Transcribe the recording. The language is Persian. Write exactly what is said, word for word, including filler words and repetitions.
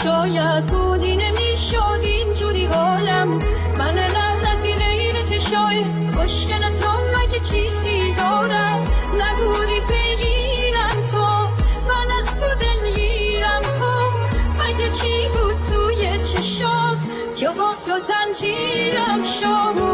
شاید بودی نمیشد اینجوری حالم. من لعنتی غیر چشای خوشگلتم مگه چیزی دارم؟ نگوری بگیرم تو من از تو دلگیرم کن. مگه چی بود توی چشات که قفل و زنجیرم شد؟